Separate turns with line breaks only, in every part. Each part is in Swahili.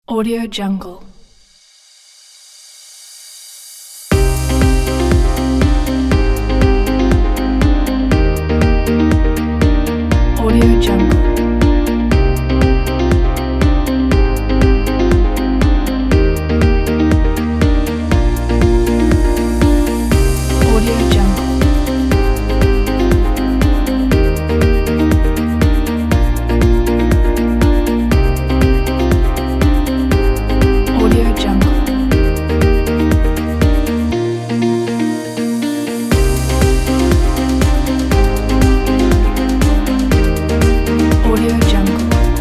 Audio Jungle. Audio Jungle. Audio Jungle. Audio Jungle. Audio Jungle.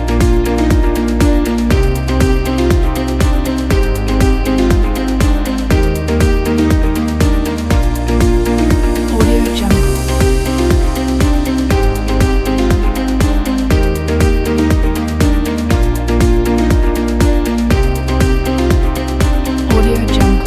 Audio Jungle. Audio Jungle.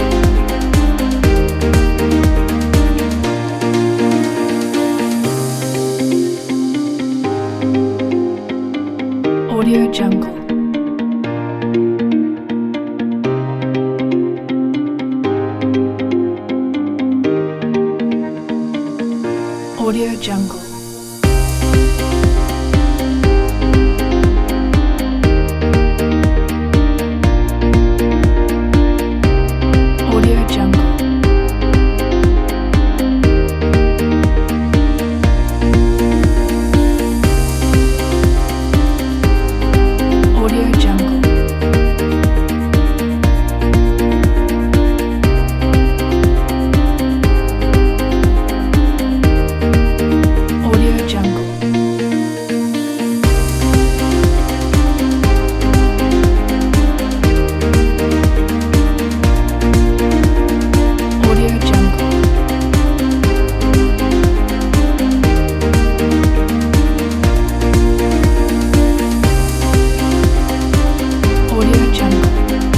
Audio Jungle. Audio Jungle. Audio Jungle. Audio Jungle. Audio Jungle. Audio Jungle. Audio Jungle.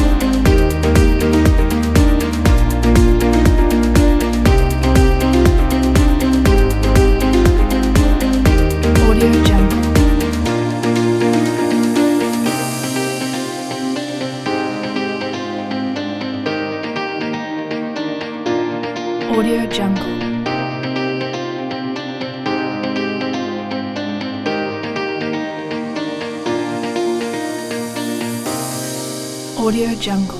Audio Jungle. Audio Jungle. Audio Jungle.